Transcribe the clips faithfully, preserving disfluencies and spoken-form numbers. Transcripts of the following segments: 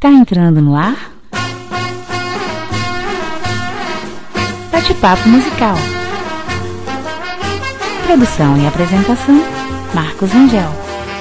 Está entrando no ar Bate-Papo Musical. Produção e apresentação, Marcos Angel.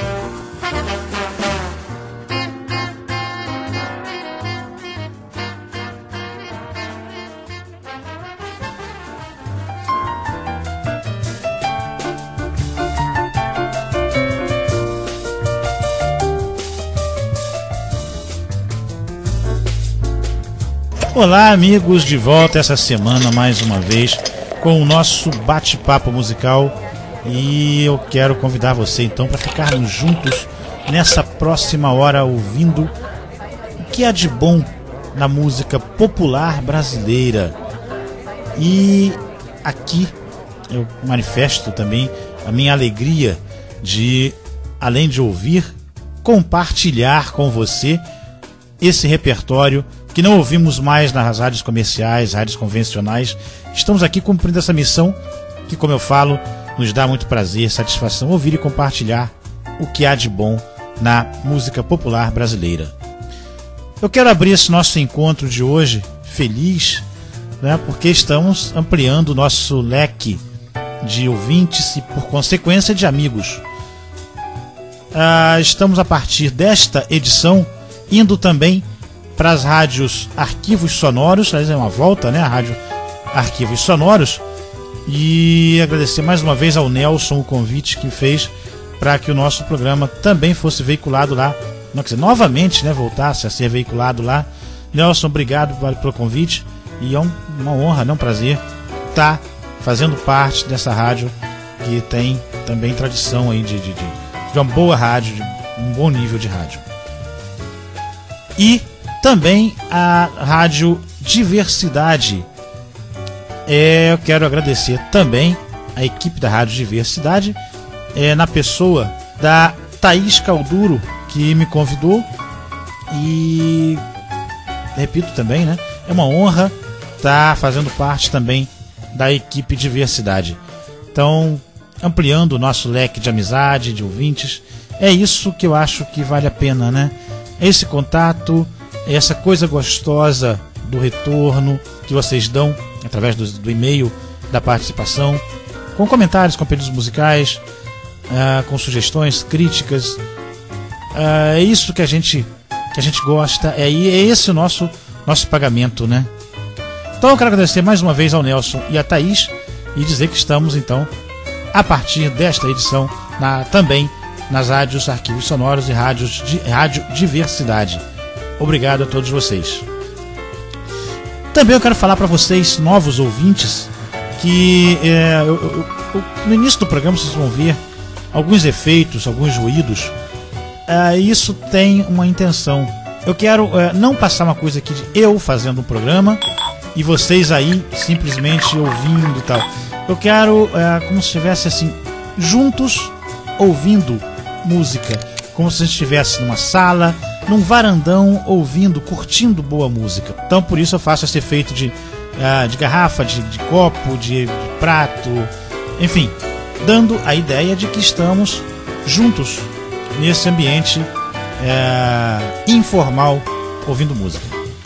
Olá, amigos, de volta essa semana mais uma vez com o nosso bate-papo musical, e eu quero convidar você então para ficarmos juntos nessa próxima hora ouvindo o que há de bom na música popular brasileira. E aqui eu manifesto também a minha alegria de, além de ouvir, compartilhar com você esse repertório que não ouvimos mais nas rádios comerciais, rádios convencionais. Estamos aqui cumprindo essa missão que, como eu falo, nos dá muito prazer, satisfação ouvir e compartilhar o que há de bom na música popular brasileira. Eu quero abrir esse nosso encontro de hoje feliz, né, porque estamos ampliando o nosso leque de ouvintes e, por consequência, de amigos. Ah, estamos, a partir desta edição, indo também para as rádios Arquivos Sonoros, é uma volta, né, a rádio Arquivos Sonoros, e agradecer mais uma vez ao Nelson o convite que fez para que o nosso programa também fosse veiculado lá, não, quer dizer, novamente, né, voltasse a ser veiculado lá. Nelson, obrigado pelo convite, e é um, uma honra, né, um prazer estar fazendo parte dessa rádio que tem também tradição aí de, de, de, de uma boa rádio, de um bom nível de rádio. E também a Rádio Diversidade. É, eu quero agradecer também a equipe da Rádio Diversidade, é, na pessoa da Thaís Calduro, que me convidou, e repito também, né, é uma honra estar fazendo parte também da equipe Diversidade. Então, ampliando o nosso leque de amizade, de ouvintes, é isso que eu acho que vale a pena, né? Esse contato, essa coisa gostosa do retorno que vocês dão através do, do e-mail, da participação, com comentários, com pedidos musicais, uh, com sugestões, críticas. Uh, é isso que a gente, que a gente gosta, é, é esse o nosso, nosso pagamento, né? Então eu quero agradecer mais uma vez ao Nelson e à Thaís e dizer que estamos então, a partir desta edição, na, também nas rádios Arquivos Sonoros e rádios de, Rádio Diversidade. Obrigado a todos vocês. Também eu quero falar para vocês, novos ouvintes, que é, eu, eu, eu, no início do programa vocês vão ver alguns efeitos, alguns ruídos. É, isso tem uma intenção. Eu quero é, não passar uma coisa aqui de eu fazendo um programa e vocês aí simplesmente ouvindo e tal. Eu quero é, como se estivesse assim, juntos ouvindo música, como se a gente estivesse numa sala, num varandão, ouvindo, curtindo boa música. Então por isso eu faço esse efeito de, uh, de garrafa, de, de copo, de, de prato, enfim, dando a ideia de que estamos juntos nesse ambiente uh, informal, ouvindo música.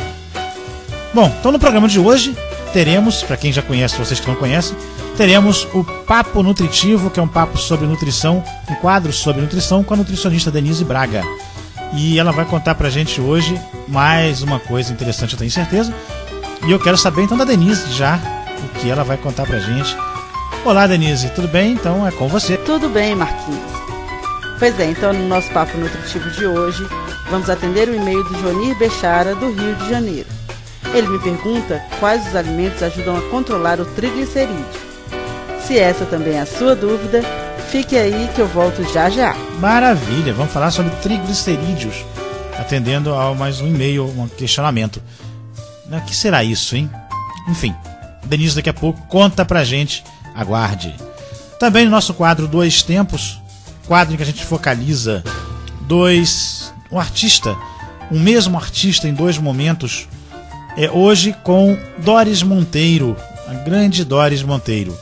Bom, então no programa de hoje teremos, para quem já conhece, vocês que não conhecem, teremos o Papo Nutritivo, que é um papo sobre nutrição, um quadro sobre nutrição com a nutricionista Denise Braga. E ela vai contar pra gente hoje mais uma coisa interessante, eu tenho certeza. E eu quero saber então da Denise já o que ela vai contar pra gente. Olá, Denise, tudo bem? Então é com você. Tudo bem, Marquinhos. Pois é, então no nosso Papo Nutritivo de hoje vamos atender o e-mail do Jonir Bechara, do Rio de Janeiro. Ele me pergunta quais os alimentos ajudam a controlar o triglicerídeo. Se essa também é a sua dúvida, fique aí que eu volto já já. Maravilha, vamos falar sobre triglicerídeos, atendendo a mais um e-mail, um questionamento. O que será isso, hein? Enfim, Denise daqui a pouco conta pra gente, aguarde. Também no nosso quadro Dois Tempos, quadro em que a gente focaliza dois, um artista, um mesmo artista em dois momentos, é hoje com Doris Monteiro, a grande Doris Monteiro.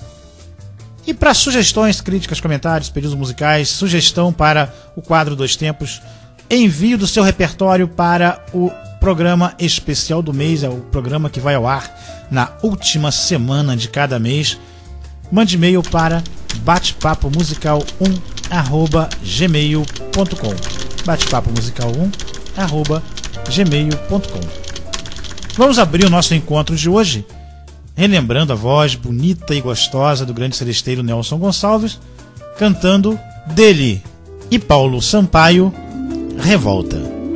E para sugestões, críticas, comentários, pedidos musicais, sugestão para o quadro Dois Tempos, envio do seu repertório para o programa especial do mês, é o programa que vai ao ar na última semana de cada mês. Mande e-mail para batepapo musical um arroba gmail ponto com, batepapo musical um arroba gmail ponto com. Vamos abrir o nosso encontro de hoje relembrando a voz bonita e gostosa do grande celesteiro Nelson Gonçalves, cantando dele e Paulo Sampaio, Revolta.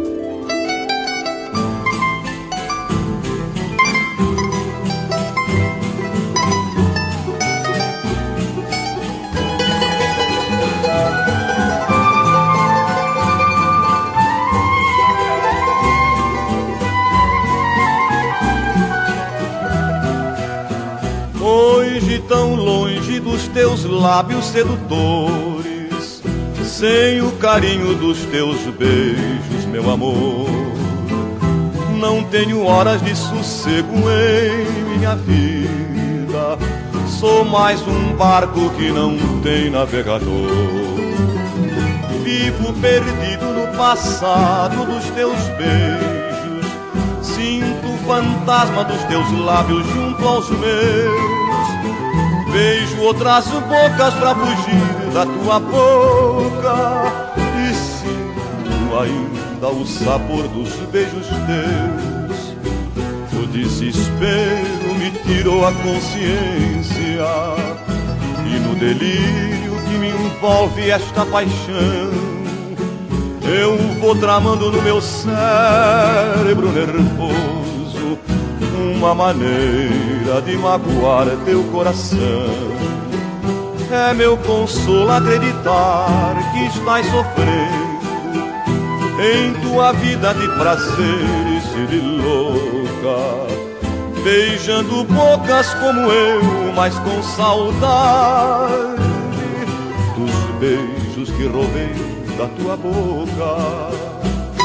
Tão longe dos teus lábios sedutores, sem o carinho dos teus beijos, meu amor, não tenho horas de sossego em minha vida. Sou mais um barco que não tem navegador. Vivo perdido no passado dos teus beijos, sinto o fantasma dos teus lábios junto aos meus. Vejo outras bocas pra fugir da tua boca e sinto ainda o sabor dos beijos teus. O desespero me tirou a consciência e no delírio que me envolve esta paixão, eu vou tramando no meu cérebro nervoso uma maneira de magoar teu coração. É meu consolo acreditar que estás sofrendo em tua vida de prazeres e de louca, beijando bocas como eu, mas com saudade dos beijos que roubei da tua boca.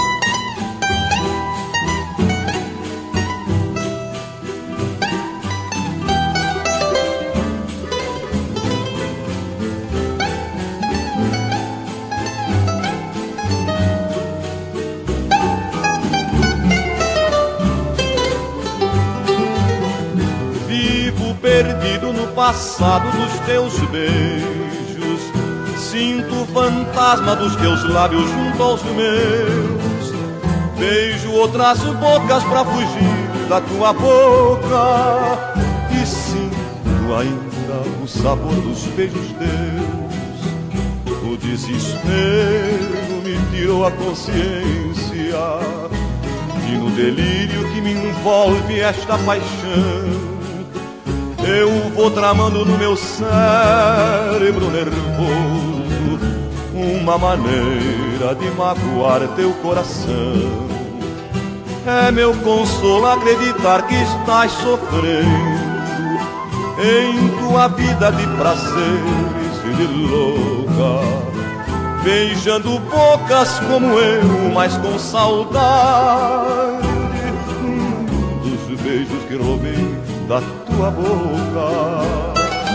Perdido no passado dos teus beijos, sinto o fantasma dos teus lábios junto aos meus. Beijo outras bocas pra fugir da tua boca e sinto ainda o sabor dos beijos teus. O desespero me tirou a consciência e no delírio que me envolve esta paixão, eu vou tramando no meu cérebro nervoso uma maneira de magoar teu coração. É meu consolo acreditar que estás sofrendo em tua vida de prazeres e de louca, beijando bocas como eu, mas com saudade dos beijos que roubei da tua boca.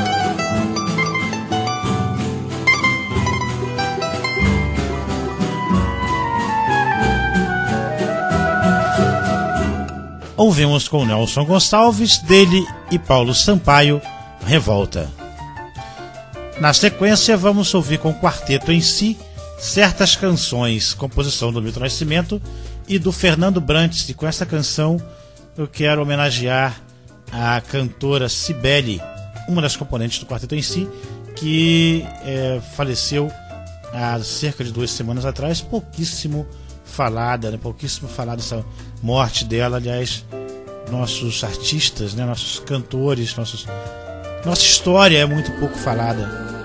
Ouvimos com Nelson Gonçalves, dele e Paulo Sampaio, Revolta. Na sequência, vamos ouvir com o quarteto em si Certas Canções, composição do Milton Nascimento e do Fernando Brantes. E com essa canção eu quero homenagear a cantora Cibele, uma das componentes do quarteto em si, que é, faleceu há cerca de duas semanas atrás, pouquíssimo falada, né? pouquíssimo falada essa morte dela. Aliás, nossos artistas, né? nossos cantores, nossos, nossa história é muito pouco falada.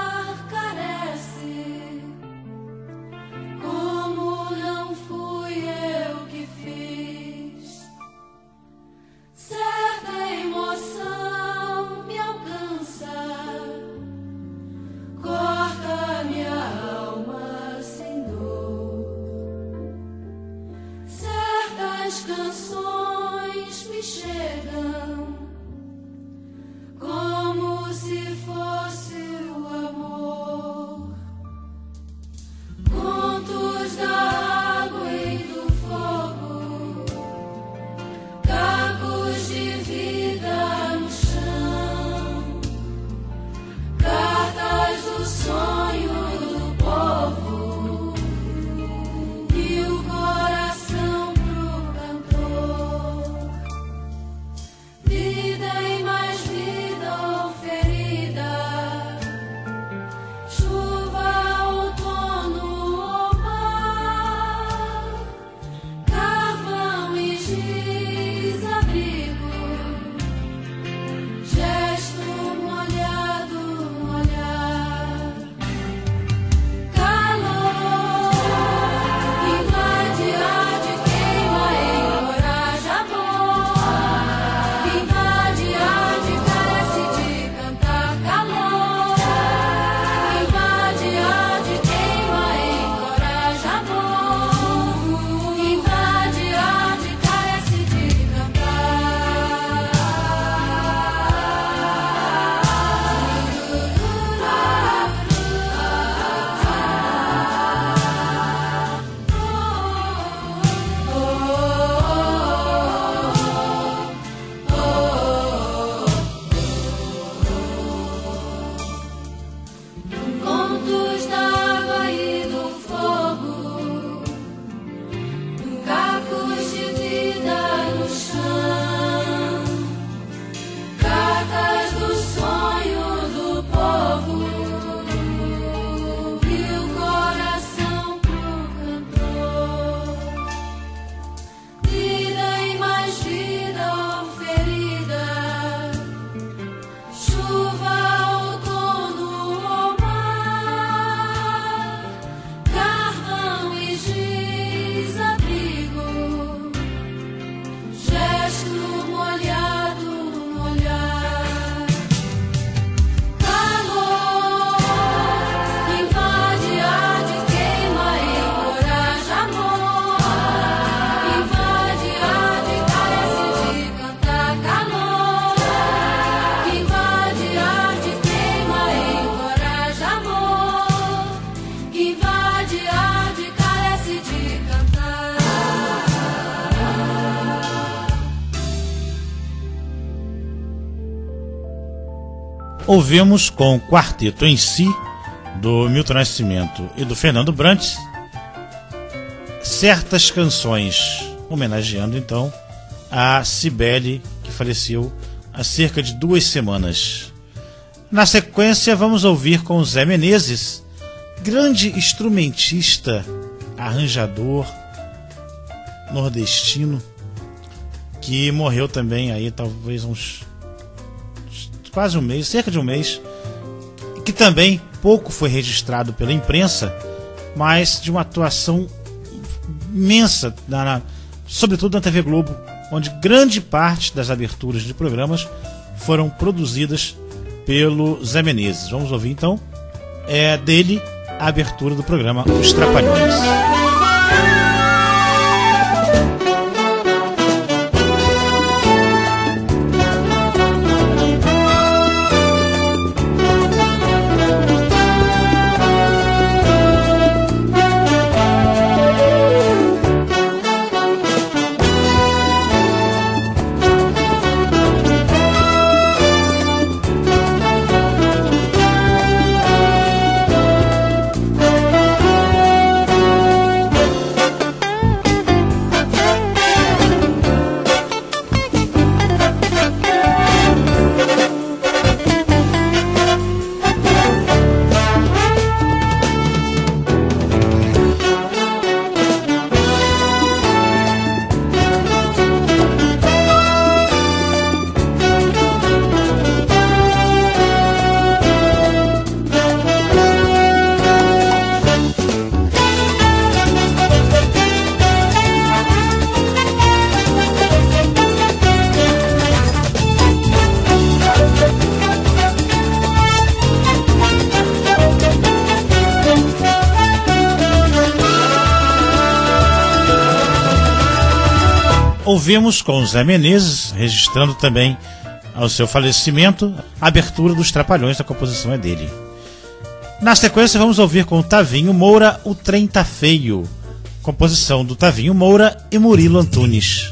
Como não fui Ouvimos com o quarteto em si, do Milton Nascimento e do Fernando Brantes, certas canções, homenageando então a Cibele, que faleceu há cerca de duas semanas. Na sequência, vamos ouvir com o Zé Menezes, grande instrumentista, arranjador nordestino, que morreu também aí talvez uns quase um mês, cerca de um mês, que também pouco foi registrado pela imprensa, mas de uma atuação imensa, na, na, sobretudo na T V Globo, onde grande parte das aberturas de programas foram produzidas pelo Zé Menezes. Vamos ouvir então é dele a abertura do programa Os Trapalhões. Ouvimos com o Zé Menezes, registrando também ao seu falecimento, a abertura dos Trapalhões, a composição é dele. Na sequência vamos ouvir com o Tavinho Moura, O Trem Tá Feio, composição do Tavinho Moura e Murilo Antunes.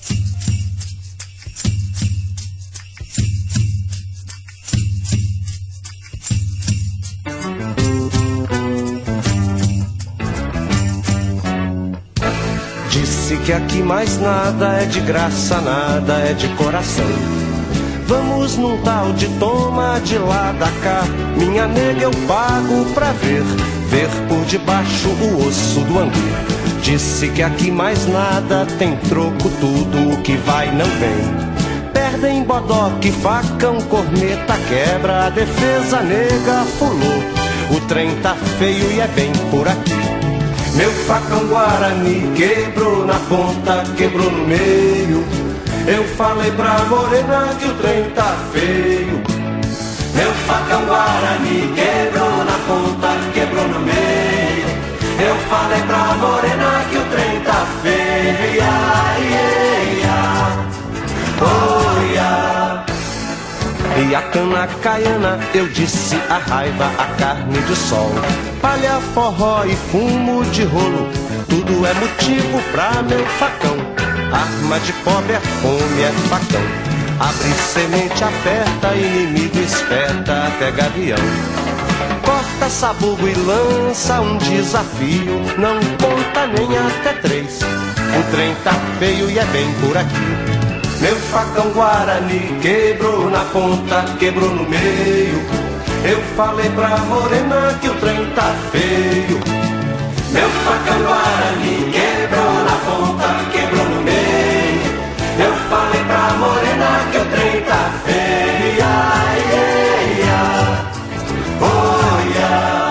Que aqui mais nada é de graça, nada é de coração. Vamos num tal de toma de lá da cá. Minha nega eu pago pra ver, ver por debaixo o osso do angu. Disse que aqui mais nada tem troco, tudo o que vai não vem. Perdem bodoque, facão, corneta, quebra, a defesa nega fulou. O trem tá feio e é bem por aqui. Meu facão Guarani quebrou na ponta, quebrou no meio. Eu falei pra morena que o trem tá feio. Meu facão Guarani quebrou na ponta, quebrou no meio. Eu falei pra morena que o trem tá feio. Ai, ai, ai, oh, ai. E a cana caiana, eu disse a raiva, a carne de sol. Palha, forró e fumo de rolo, tudo é motivo pra meu facão. Arma de pobre é fome, é facão. Abre semente, aperta, inimigo espeta até gavião. Corta sabugo e lança um desafio, não conta nem até três. O trem tá feio e é bem por aqui. Meu facão Guarani quebrou na ponta, quebrou no meio. Eu falei pra morena que o trem tá feio. Meu facão Guarani quebrou na ponta, quebrou no meio. Eu falei pra morena que o trem tá feio. Ai, ai, ai, oh, ai.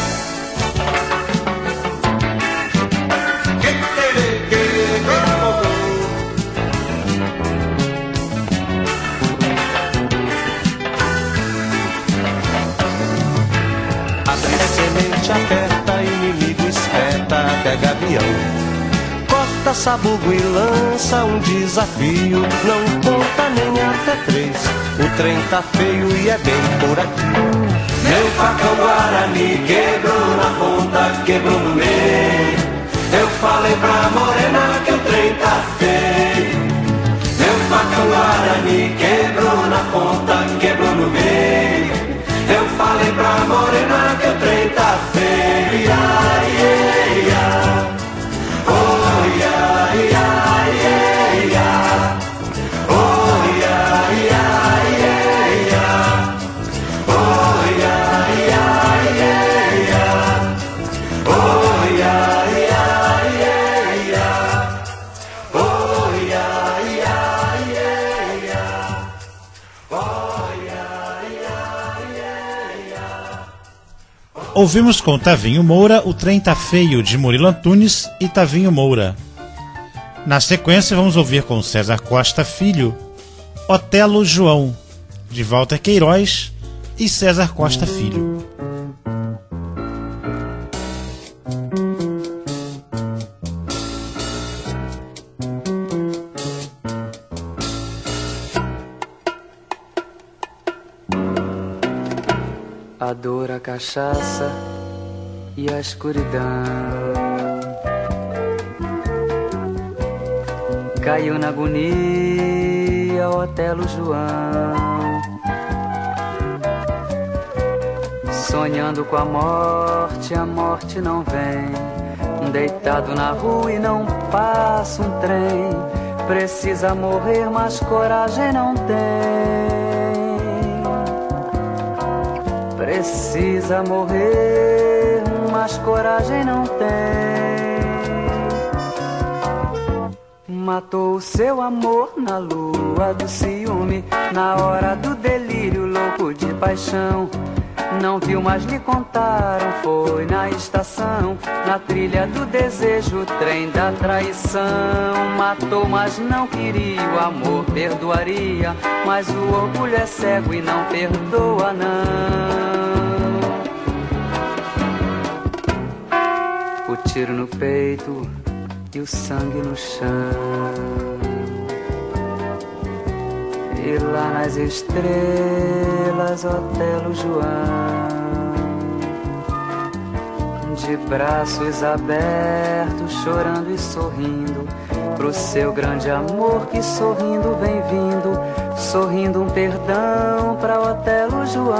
Aperta, inimigo espeta até gavião. Corta sabugo e lança um desafio, não conta nem até três. O trem tá feio e é bem por aqui. Meu facão Guarani quebrou na ponta, quebrou no meio. Eu falei pra morena que o trem tá feio. Meu facão Guarani quebrou na ponta, quebrou no meio. falei pra morena que o trem tá feio. Ia, ia, ia. Oh, ia, ia, ia, ia. Oh, ia, ia, ia, ia. Oh, ia, ia, ia, ia. Oh, ia, ia, ia, ia. Oh, ia, ia, ia, ia. Oh, ia, ia, ia, ia. Ouvimos com Tavinho Moura O Trem Tá Feio, de Murilo Antunes e Tavinho Moura. Na sequência, vamos ouvir com César Costa Filho Otelo João, de Walter Queiroz e César Costa Filho. A dor, a cachaça e a escuridão caiu na agonia Otelo João, sonhando com a morte, a morte não vem, deitado na rua e não passa um trem, precisa morrer, mas coragem não tem. Precisa morrer, mas coragem não tem. Matou o seu amor na lua do ciúme, na hora do delírio louco de paixão. Não viu, mas lhe contaram, foi na estação, na trilha do desejo, o trem da traição. Matou, mas não queria, o amor perdoaria, mas o orgulho é cego e não perdoa não. O tiro no peito e o sangue no chão, e lá nas estrelas Otelo João, de braços abertos, chorando e sorrindo, pro seu grande amor que sorrindo vem vindo, sorrindo um perdão pra Otelo João,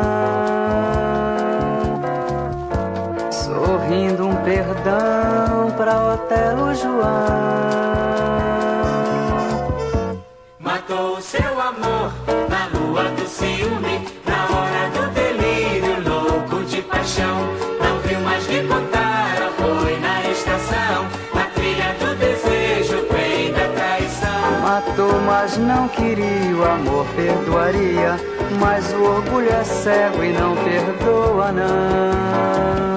sorrindo um perdão pra Otelo João. Matou o seu amor na lua do ciúme, na hora do delírio louco de paixão. Não viu, mais lhe contaram, foi na estação, na trilha do desejo, trem da traição. Matou, mas não queria, o amor perdoaria, mas o orgulho é cego e não perdoa não.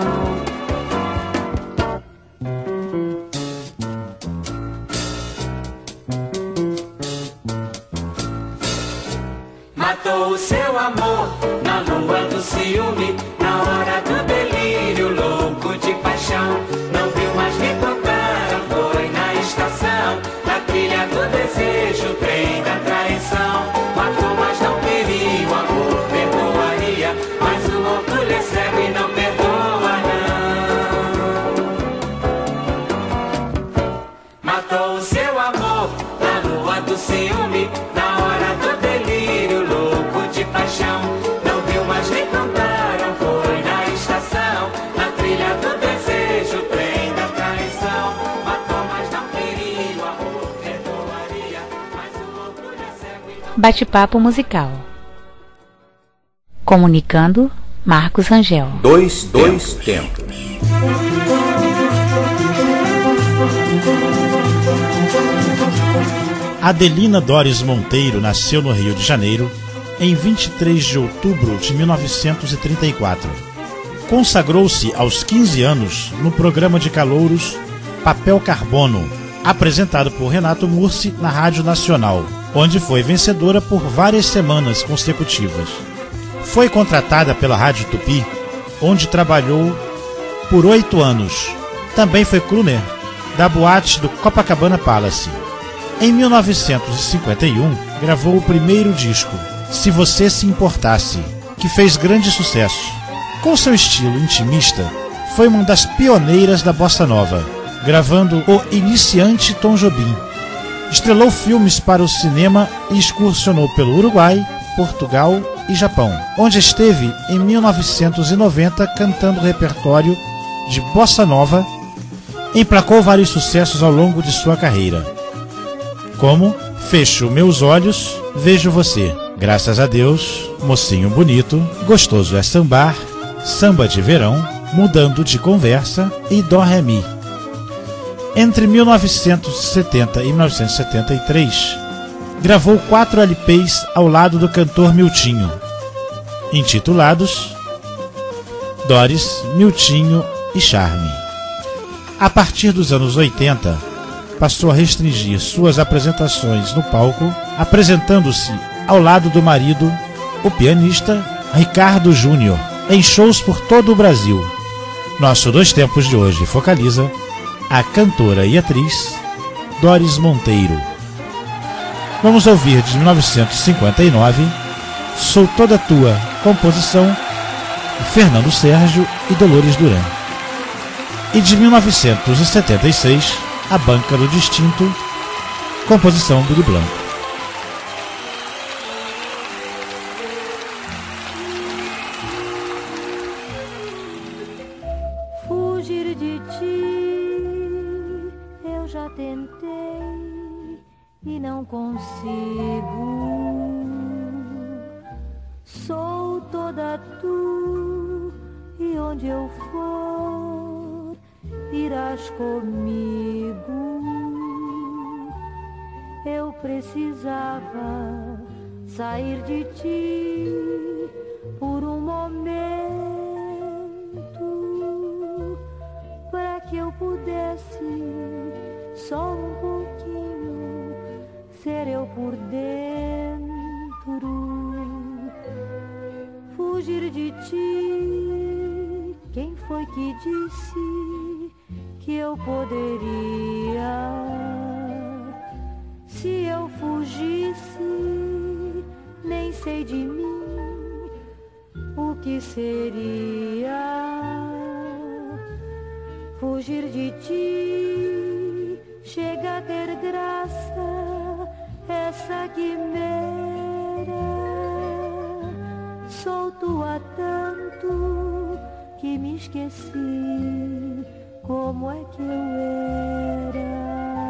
Matou o seu amor na lua do ciúme, na hora do delírio louco de paixão. Não viu, mas lhe contaram, foi na estação, na trilha do desejo, trem da traição. Matou, mas não queria, o amor perdoaria, mas o orgulho é cego e não perdoa não. Matou o seu amor na lua do ciúme, na hora do delírio louco de paixão. Não viu, mas lhe contaram, foi na estação, na trilha do desejo, trem da traição. Matou, mas não queria, o amor perdoaria, mas o orgulho é cego e não... Bate-papo musical. Comunicando, Marcos Rangel. Dois, dois tempos. Adelina Dores Monteiro nasceu no Rio de Janeiro em vinte e três de outubro de mil novecentos e trinta e quatro. Consagrou-se aos quinze anos no programa de calouros Papel Carbono, apresentado por Renato Mursi na Rádio Nacional, onde foi vencedora por várias semanas consecutivas. Foi contratada pela Rádio Tupi, onde trabalhou por oito anos. Também foi crooner da boate do Copacabana Palace. Em mil novecentos e cinquenta e um, gravou o primeiro disco, Se Você Se Importasse, que fez grande sucesso. Com seu estilo intimista, foi uma das pioneiras da bossa nova, gravando o iniciante Tom Jobim. Estrelou filmes para o cinema e excursionou pelo Uruguai, Portugal e Japão, onde esteve em mil novecentos e noventa cantando repertório de bossa nova. Emplacou vários sucessos ao longo de sua carreira, como Fecho Meus Olhos, Vejo Você, Graças a Deus, Mocinho Bonito, Gostoso é Sambar, Samba de Verão, Mudando de Conversa e Dó Ré Mi. Entre mil novecentos e setenta e mil novecentos e setenta e três, gravou quatro L Ps ao lado do cantor Miltinho, intitulados Doris, Miltinho e Charme. A partir dos anos oitenta, passou a restringir suas apresentações no palco, apresentando-se ao lado do marido, o pianista Ricardo Júnior, em shows por todo o Brasil. Nosso Dois Tempos de hoje focaliza a cantora e atriz Doris Monteiro. Vamos ouvir de mil novecentos e cinquenta e nove, Sou Toda Tua, composição de Fernando Sérgio e Dolores Duran. E de mil novecentos e setenta e seis, A Banca do Distinto, composição Billy Blanco. Fugir de ti, eu já tentei e não consigo. Sou toda tu e onde eu for irás comigo. Eu precisava sair de ti por um momento, para que eu pudesse só um pouquinho ser eu por dentro. Fugir de ti, quem foi que disse que eu poderia? Se eu fugisse, nem sei de mim o que seria. Fugir de ti chega a ter graça, essa quimera. Sou tua tanto que me esqueci como é que eu era.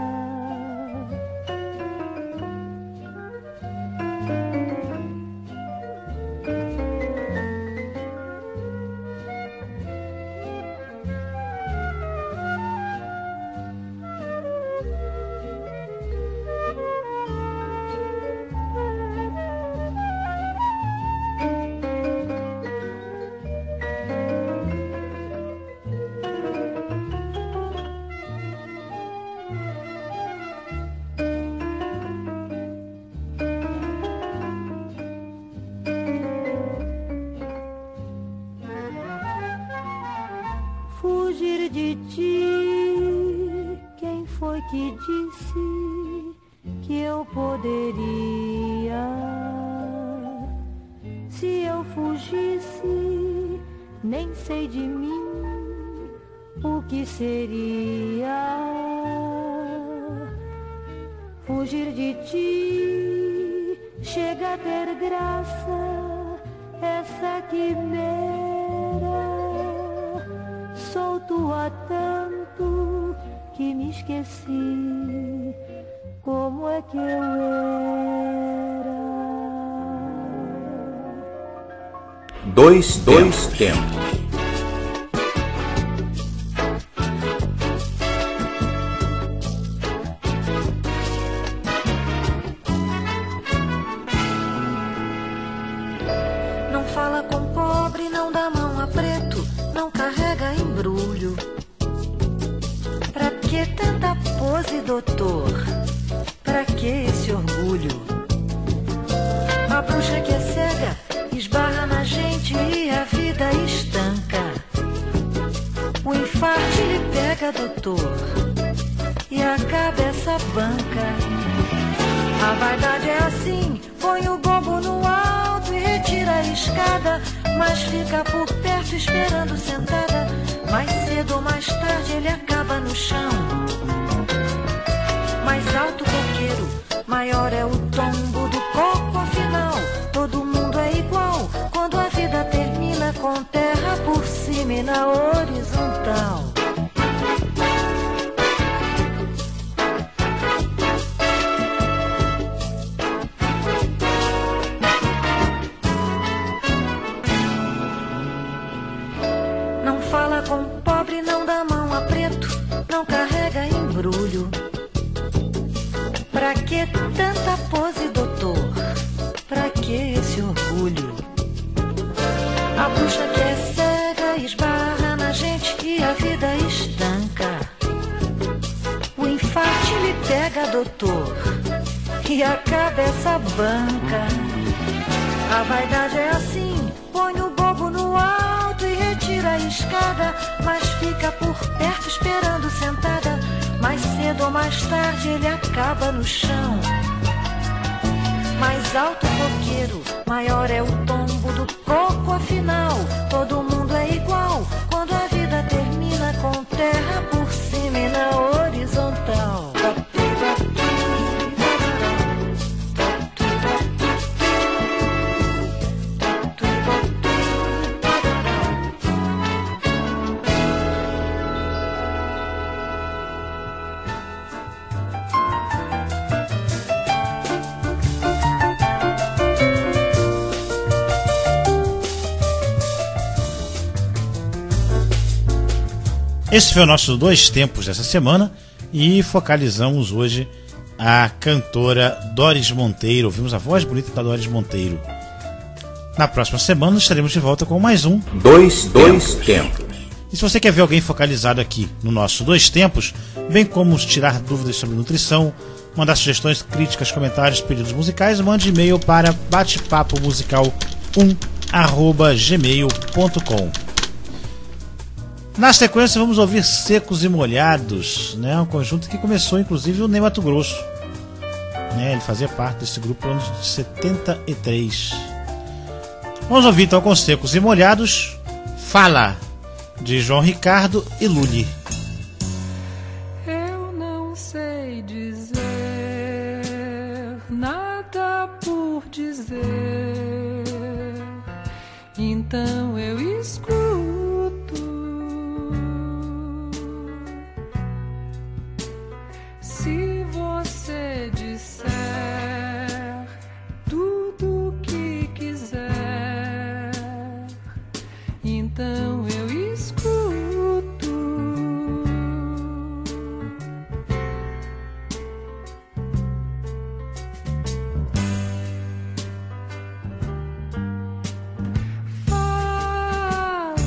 Fugir de ti, quem foi que disse que eu poderia? Se eu fugisse, nem sei de mim o que seria. Fugir de ti chega a ter graça, essa quimera. Sou tua tanto que me esqueci como é que eu era. Dois, dois tempos. Não fala com pobre, não dá mão a preto, não carrega embrulho. Pra que tanta pose, doutor? Pra que esse orgulho? A bruxa que é cega esbarra na gente e a vida estanca. O infarte lhe pega, doutor, e acaba essa banca. A vaidade é assim, põe o gombo no alto e retira a escada, mas fica por perto esperando sentada. Mais cedo ou mais tarde ele acaba no chão. Mais alto coqueiro, maior é o tombo do coco, afinal todo mundo é igual. na horizontal. Não fala com pobre, não dá mão a preto, não carrega embrulho. Pra que tanta pose, doutor? Pra que esse orgulho? A bruxa que é cega esbarra na gente e a vida estanca. O infarte lhe pega, doutor, e a cabeça banca. A vaidade é assim, põe o bobo no alto e retira a escada, mas fica por perto esperando sentada. Mais cedo ou mais tarde ele acaba no chão. Mais alto o coqueiro, maior é o tombo do coco. Afinal, todo mundo é igual quando a vida termina com terra por cima e na horizontal. Esse foi o nosso Dois Tempos dessa semana e focalizamos hoje a cantora Doris Monteiro. Ouvimos a voz bonita da Doris Monteiro. Na próxima semana estaremos de volta com mais um Dois, dois Tempos. E se você quer ver alguém focalizado aqui no nosso Dois Tempos, bem como tirar dúvidas sobre nutrição, mandar sugestões, críticas, comentários, pedidos musicais, mande e-mail para batepapo musical um arroba gmail ponto com. Na sequência vamos ouvir Secos e Molhados, né? Um conjunto que começou inclusive o Ney Mato Grosso, né? Ele fazia parte desse grupo no ano de setenta e três. Vamos ouvir então com Secos e Molhados Fala, de João Ricardo e Lully. Eu não sei dizer nada por dizer, então eu escuto. Se você disser tudo o que quiser, então eu escuto. Fala,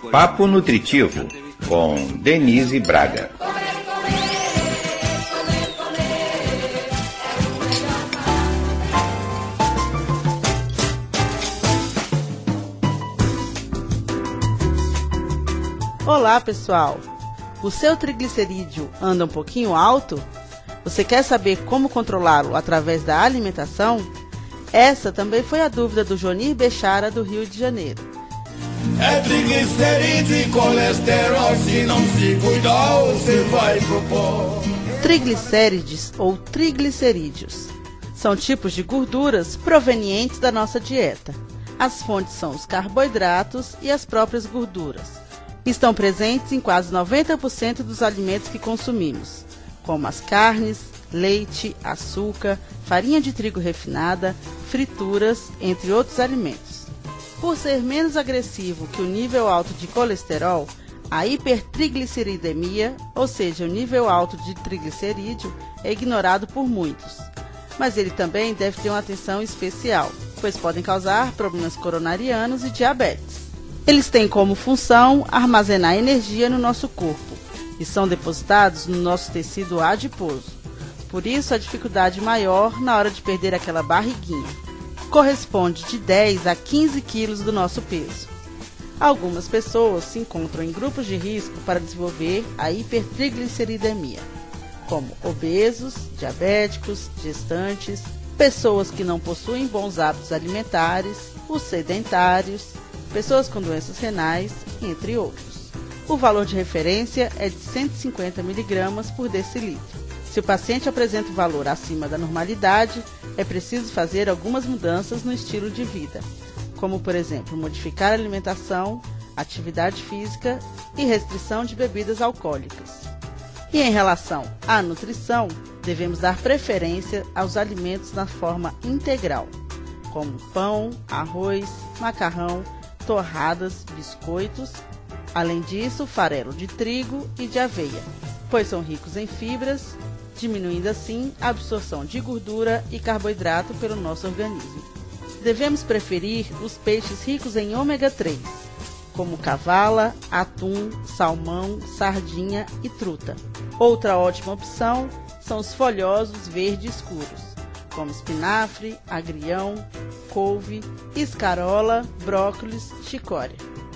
Papo Nutritivo, com Denise Braga. Olá, pessoal! O seu triglicerídeo anda um pouquinho alto? Você quer saber como controlá-lo através da alimentação? Essa também foi a dúvida do Jonir Bechara, do Rio de Janeiro. É triglicerídeo e colesterol, se não se cuidar, você vai pro pó. Triglicérides ou triglicerídeos são tipos de gorduras provenientes da nossa dieta. As fontes são os carboidratos e as próprias gorduras. Estão presentes em quase noventa por cento dos alimentos que consumimos, como as carnes, leite, açúcar, farinha de trigo refinada, frituras, entre outros alimentos. Por ser menos agressivo que o nível alto de colesterol, a hipertrigliceridemia, ou seja, o nível alto de triglicerídeo, é ignorado por muitos. Mas ele também deve ter uma atenção especial, pois podem causar problemas coronarianos e diabetes. Eles têm como função armazenar energia no nosso corpo e são depositados no nosso tecido adiposo. Por isso, a dificuldade maior na hora de perder aquela barriguinha. Corresponde de dez a quinze quilos do nosso peso. Algumas pessoas se encontram em grupos de risco para desenvolver a hipertrigliceridemia, como obesos, diabéticos, gestantes, pessoas que não possuem bons hábitos alimentares, os sedentários, pessoas com doenças renais, entre outros. O valor de referência é de cento e cinquenta miligramas por decilitro. Se o paciente apresenta um valor acima da normalidade, é preciso fazer algumas mudanças no estilo de vida, como, por exemplo, modificar a alimentação, atividade física e restrição de bebidas alcoólicas. E em relação à nutrição, devemos dar preferência aos alimentos na forma integral, como pão, arroz, macarrão, torradas, biscoitos. Além disso, farelo de trigo e de aveia, pois são ricos em fibras, diminuindo assim a absorção de gordura e carboidrato pelo nosso organismo. Devemos preferir os peixes ricos em ômega três, como cavala, atum, salmão, sardinha e truta. Outra ótima opção são os folhosos verdes escuros, como espinafre, agrião, couve, escarola, brócolis, chicória.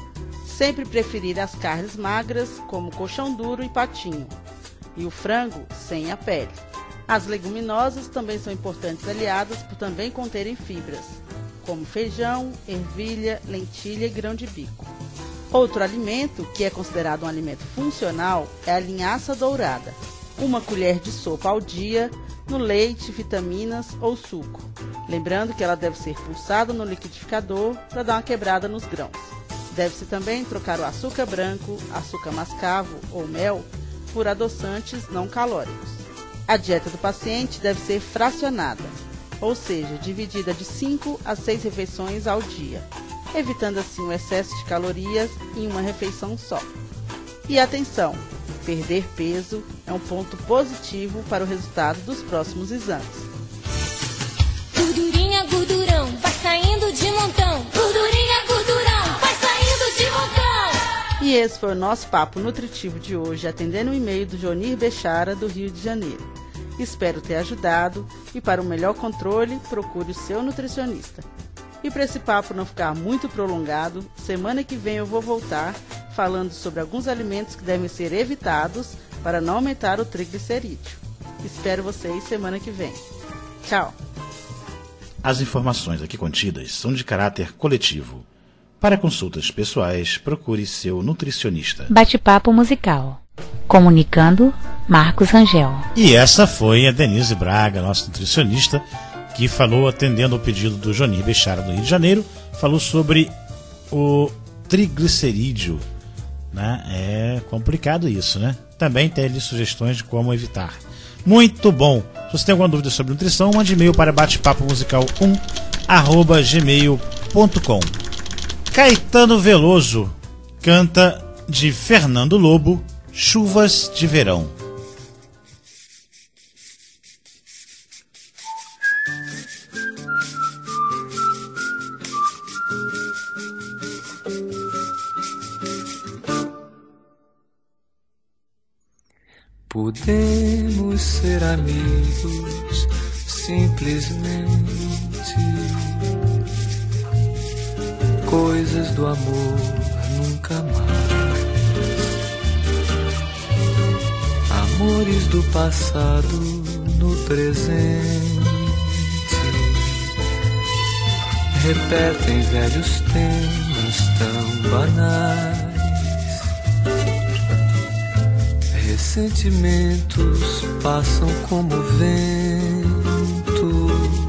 Sempre preferir as carnes magras, como colchão duro e patinho, e o frango sem a pele. As leguminosas também são importantes aliadas por também conterem fibras, como feijão, ervilha, lentilha e grão de bico. Outro alimento que é considerado um alimento funcional é a linhaça dourada, uma colher de sopa ao dia no leite, vitaminas ou suco. Lembrando que ela deve ser pulsada no liquidificador para dar uma quebrada nos grãos. Deve-se também trocar o açúcar branco, açúcar mascavo ou mel por adoçantes não calóricos. A dieta do paciente deve ser fracionada, ou seja, dividida de cinco a seis refeições ao dia, evitando assim o excesso de calorias em uma refeição só. E atenção, perder peso é um ponto positivo para o resultado dos próximos exames. Gordurinha, gordurão, vai saindo de montão. Gordurinha, gordurão, vai saindo de montão. E esse foi o nosso papo nutritivo de hoje, atendendo o e-mail do Jonir Bechara, do Rio de Janeiro. Espero ter ajudado e, para um melhor controle, procure o seu nutricionista. E para esse papo não ficar muito prolongado, semana que vem eu vou voltar falando sobre alguns alimentos que devem ser evitados para não aumentar o triglicerídeo. Espero vocês semana que vem. Tchau! As informações aqui contidas são de caráter coletivo. Para consultas pessoais, procure seu nutricionista. Bate-papo musical. Comunicando, Marcos Rangel. E essa foi a Denise Braga, nossa nutricionista, que falou, atendendo ao pedido do Jonir Bechara, do Rio de Janeiro, falou sobre o triglicerídeo. Né? É complicado isso, né? Também tem ali sugestões de como evitar. Muito bom! Se você tem alguma dúvida sobre nutrição, mande e-mail para batepapo musical um arroba gmail ponto com. Caetano Veloso canta de Fernando Lobo, Chuvas de Verão. Podemos ser amigos simplesmente. Coisas do amor nunca mais. Amores do passado no presente. Repetem velhos temas tão banais. Ressentimentos passam como vento.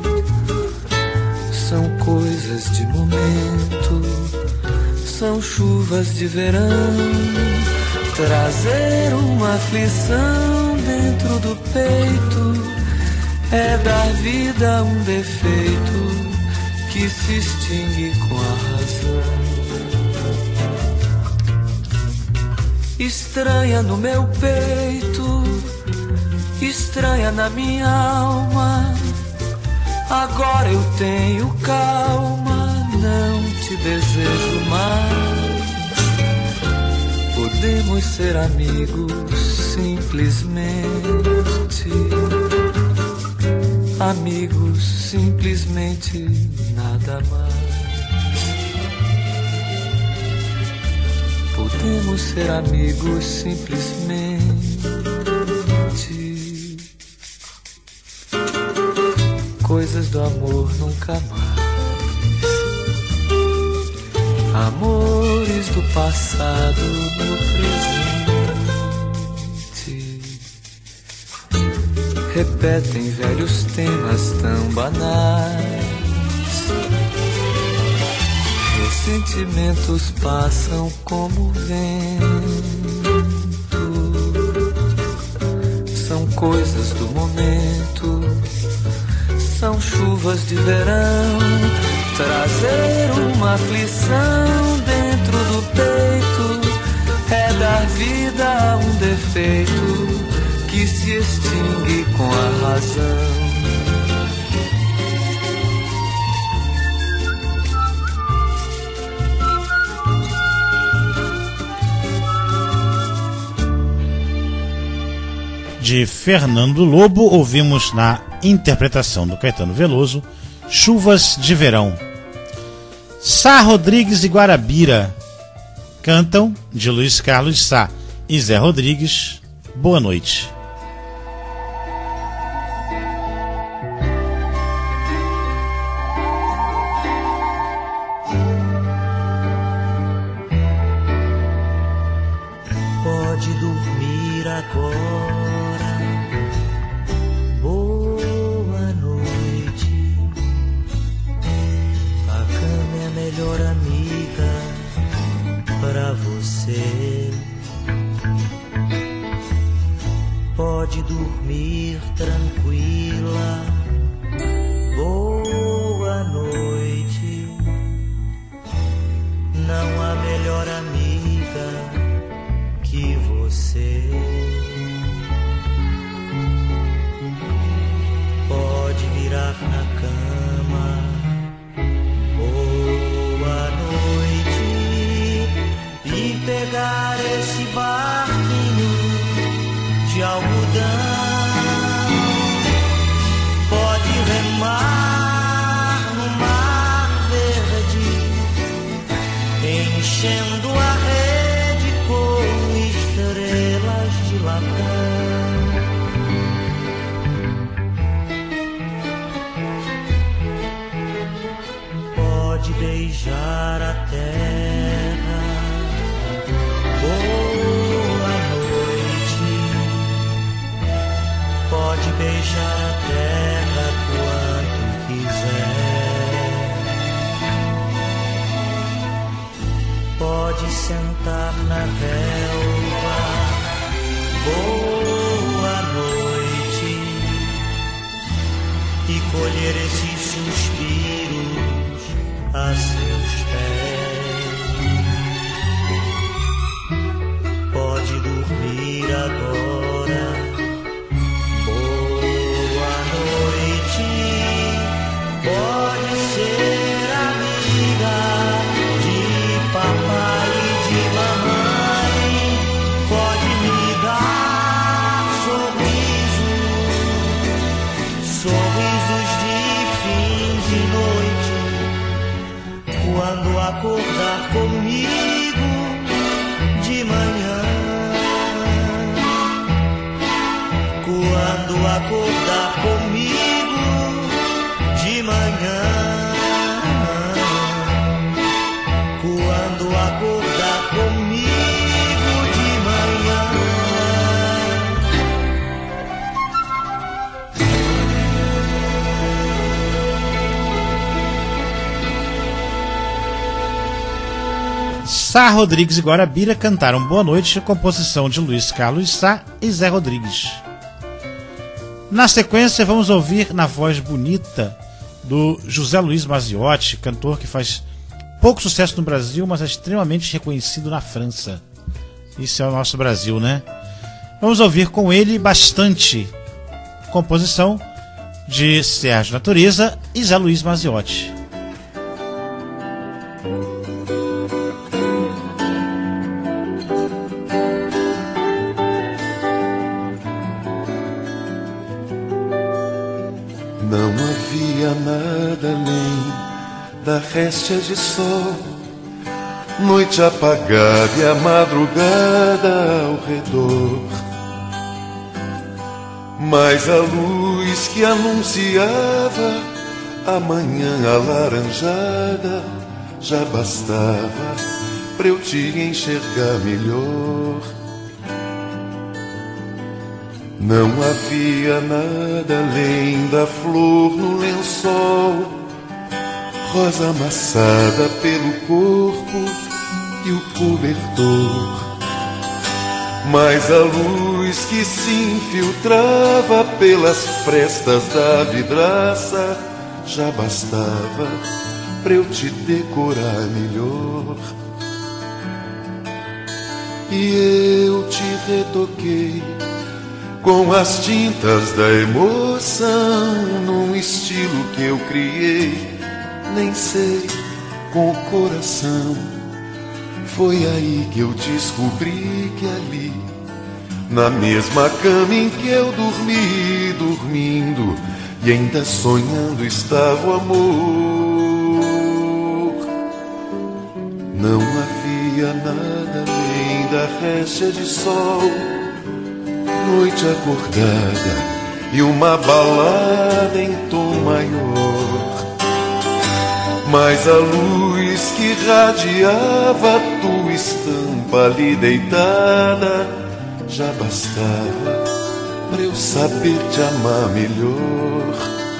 São coisas de momento. São chuvas de verão. Trazer uma aflição dentro do peito é dar vida a um defeito que se extingue com a razão. Estranha no meu peito, estranha na minha alma. Agora eu tenho calma, não te desejo mais. Podemos ser amigos simplesmente. Amigos simplesmente, nada mais. Podemos ser amigos simplesmente. Coisas do amor nunca mais. Amores do passado no presente. Repetem velhos temas tão banais. Sentimentos passam como vento. São coisas do momento. São chuvas de verão. Trazer uma aflição dentro do peito é dar vida a um defeito que se extingue com a razão. De Fernando Lobo, ouvimos na interpretação do Caetano Veloso, Chuvas de Verão. Sá Rodrigues e Guarabira cantam, de Luiz Carlos Sá e Zé Rodrigues, Boa Noite. Pode dormir agora. Melhor amiga para você. Pode dormir tranquila. Boa noite. Não há melhor amiga que você. Pode virar na cama. E pegar esse barquinho de algodão. Pode remar no mar verde, enchendo a rede com estrelas de latão. Pode beijar a terra. Boa noite. Pode beijar a terra quanto quiser. Pode sentar na relva. Boa noite. E colher esses suspiros a seus pés. Pode dormir agora. Boa noite. Pode ser amiga de papai e de mamãe. Pode me dar Sá Rodrigues e Guarabira cantaram Boa Noite, composição de Luiz Carlos Sá e Zé Rodrigues. Na sequência, vamos ouvir na voz bonita do José Luiz Maziotti, cantor que faz pouco sucesso no Brasil, mas é extremamente reconhecido na França. Isso é o nosso Brasil, né? Vamos ouvir com ele Bastante, composição de Sérgio Natureza e Zé Luiz Maziotti. Não havia nada além da réstia de sol, noite apagada e a madrugada ao redor. Mas a luz que anunciava a manhã alaranjada já bastava pra eu te enxergar melhor. Não havia nada além da flor no lençol, rosa amassada pelo corpo e o cobertor. Mas a luz que se infiltrava pelas frestas da vidraça já bastava pra eu te decorar melhor. E eu te retoquei com as tintas da emoção, num estilo que eu criei, nem sei, com o coração. Foi aí que eu descobri que ali, na mesma cama em que eu dormi, dormindo e ainda sonhando, estava o amor. Não havia nada além da réstia de sol, noite acordada e uma balada em tom maior. Mas a luz que irradiava a tua estampa ali deitada já bastava pra eu saber te amar melhor.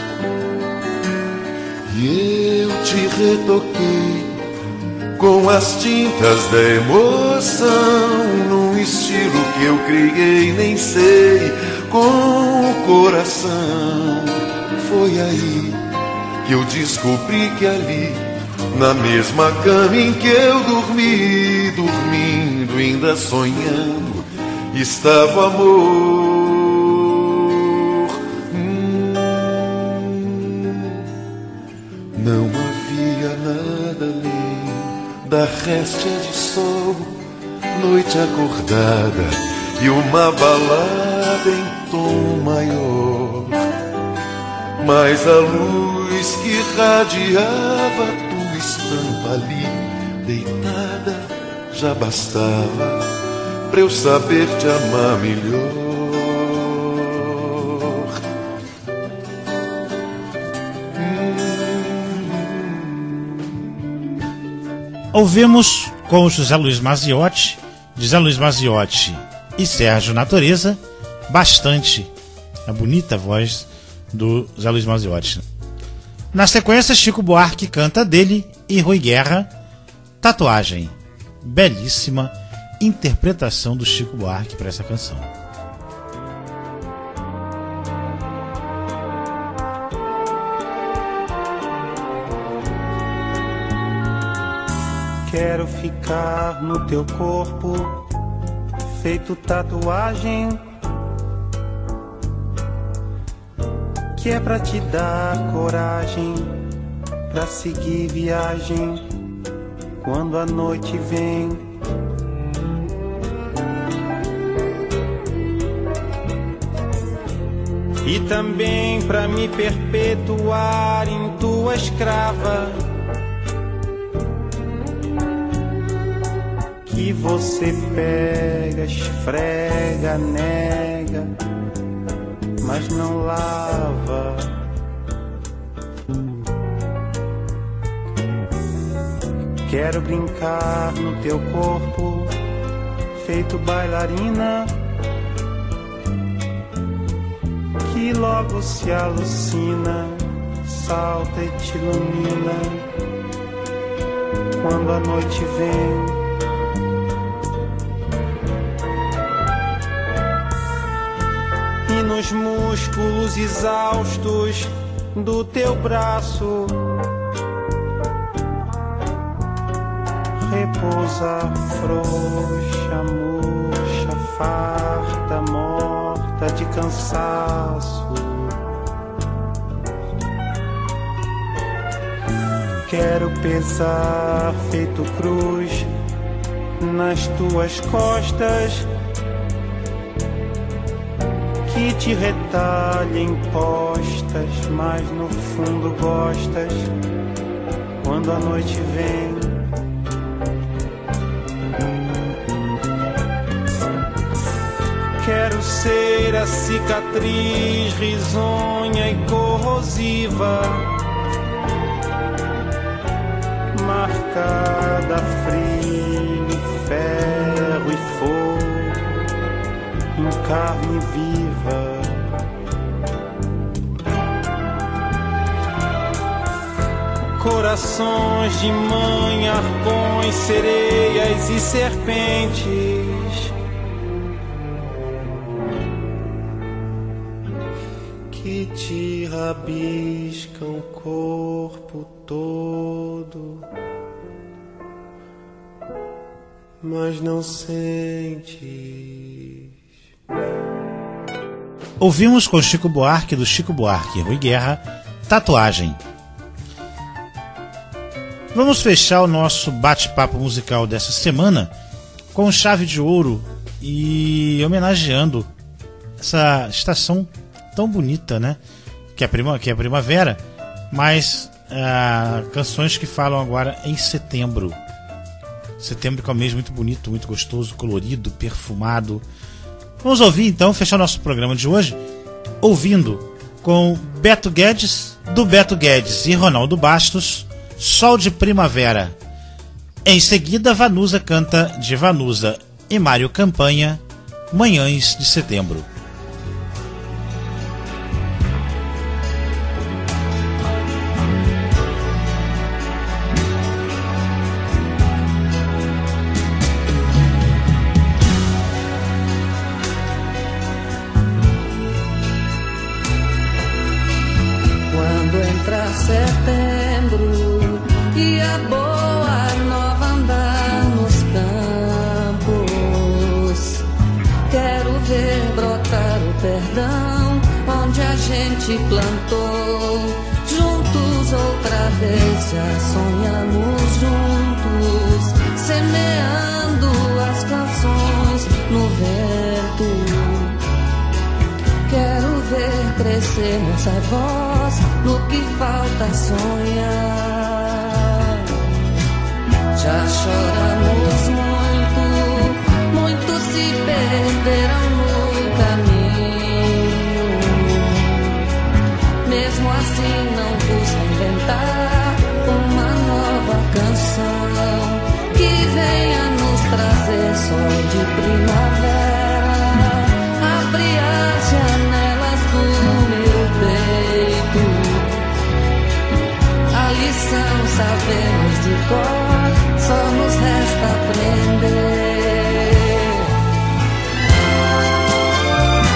E eu te retoquei com as tintas da emoção, num estilo que eu criei, nem sei, com o coração. Foi aí que eu descobri que ali, na mesma cama em que eu dormi, dormindo, ainda sonhando, estava o amor. Hum, não havia nada além da réstia de sol, noite acordada e uma balada em tom maior. Mas a luz que irradiava a tua estampa ali deitada já bastava pra eu saber te amar melhor. Ouvimos com o José Luiz Maziotti, José Luiz Maziotti e Sérgio Natureza, Bastante, a bonita voz do Zé Luiz Maziotti. Na sequência, Chico Buarque canta dele e Rui Guerra, Tatuagem. Belíssima interpretação do Chico Buarque para essa canção. Quero ficar no teu corpo, feito tatuagem, que é pra te dar coragem, pra seguir viagem quando a noite vem. E também pra me perpetuar em tua escrava, que você pega, esfrega, nega, mas não lava. Quero brincar no teu corpo, feito bailarina, que logo se alucina, salta e te ilumina quando a noite vem. nos músculos exaustos do teu braço. Repousa, frouxa, murcha, farta, morta de cansaço. Quero pesar feito cruz nas tuas costas, que te retalhem postas, mas no fundo gostas quando a noite vem. Quero ser a cicatriz risonha e corrosiva, marcada a frio, ferro e fogo, em carne viva. Corações de mãe, arpões, sereias e serpentes, que te rabiscam o corpo todo, mas não sente. Ouvimos com Chico Buarque, do Chico Buarque e Rui Guerra, Tatuagem. Vamos fechar o nosso bate-papo musical dessa semana com chave de ouro e homenageando essa estação tão bonita, né? Que é a, prima, que é a primavera, mas ah, canções que falam agora em setembro. Setembro que é um mês muito bonito, muito gostoso, colorido, perfumado. Vamos ouvir então, fechar o nosso programa de hoje, ouvindo com Beto Guedes, do Beto Guedes e Ronaldo Bastos, Sol de Primavera. Em seguida, Vanusa canta de Vanusa e Mário Campanha, Manhãs de Setembro. Setembro e a boa nova andar nos campos. Quero ver brotar o perdão onde a gente plantou. Juntos outra vez já sonhamos juntos, semeando as canções no vento. Quero ver crescer nossa voz no que falta sonhar. Já choramos muito, muitos se perderam no caminho. Mesmo assim não custa inventar uma nova canção que venha nos trazer sol de primavera. Abre as janelas do meu peito, a lição sabemos de cor, só nos resta aprender.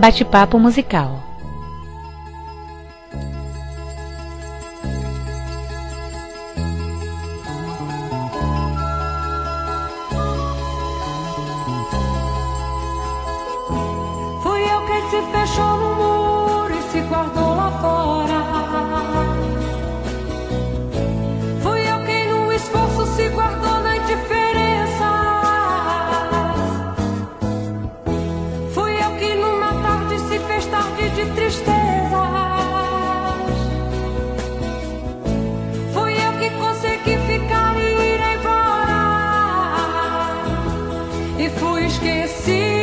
Bate-papo musical. Fui eu quem se fechou no muro e se guardou lá fora. Fui eu quem no esforço se guardou na indiferença. Fui eu que numa tarde se fez tarde de tristezas. Fui eu que consegui ficar e ir embora. E fui esquecido.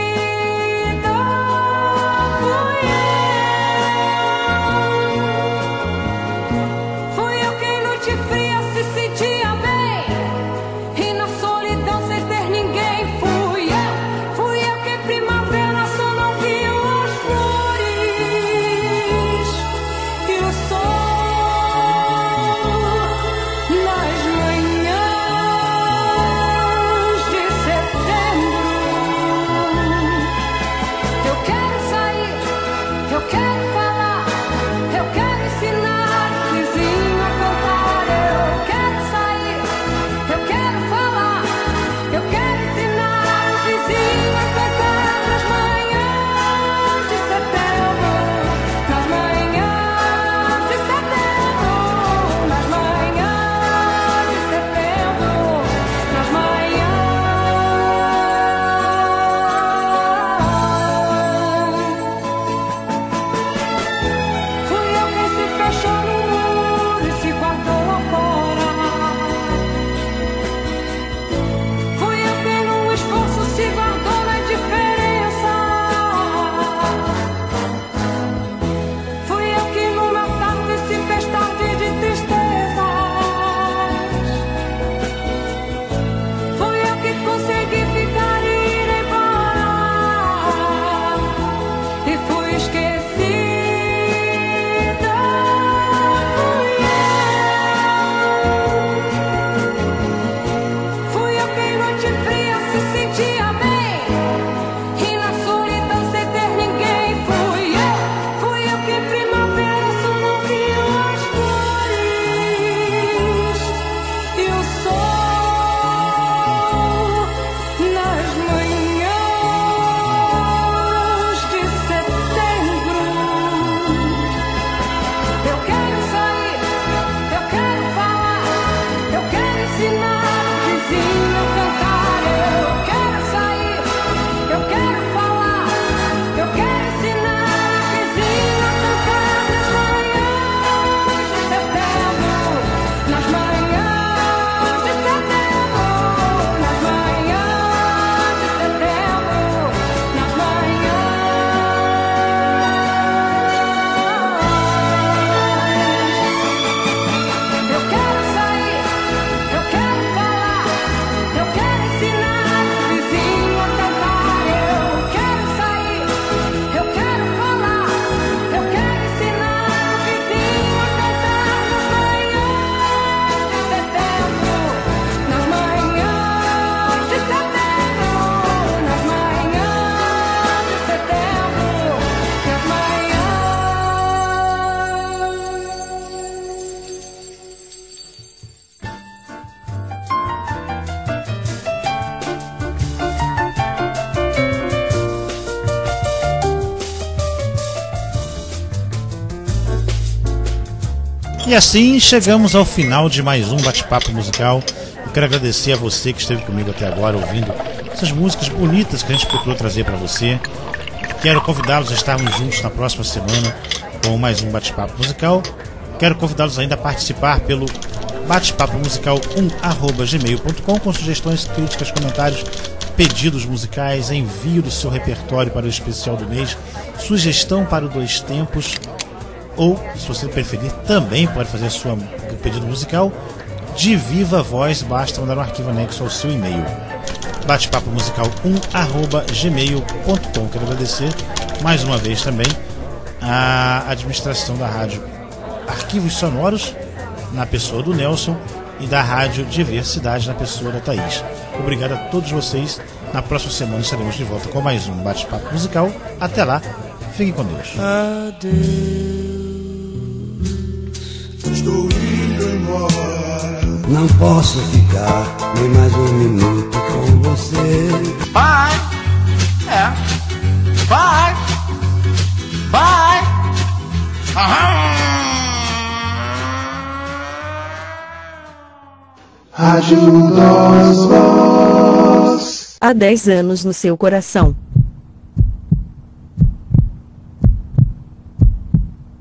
E assim chegamos ao final de mais um bate-papo musical. Eu quero agradecer a você que esteve comigo até agora ouvindo essas músicas bonitas que a gente procurou trazer para você. Quero convidá-los a estarmos juntos na próxima semana com mais um bate-papo musical. Quero convidá-los ainda a participar pelo bate-papo musical um arroba gmail ponto com com sugestões, críticas, comentários, pedidos musicais, envio do seu repertório para o especial do mês, sugestão para o Dois Tempos, ou, se você preferir, também pode fazer seu pedido musical de viva voz, basta mandar um arquivo anexo ao seu e-mail. bate-papo musical um arroba gmail ponto com. Quero agradecer mais uma vez também a administração da rádio Arquivos Sonoros, na pessoa do Nelson, e da rádio Diversidade, na pessoa da Thaís. Obrigado a todos vocês Na próxima semana estaremos de volta com mais um bate-papo musical. Até lá, fiquem com Deus. Adeus, estou indo embora. Não posso ficar nem mais um minuto com você. Vai, é, vai, vai. Rádio dos Vozes. Há dez anos no seu coração.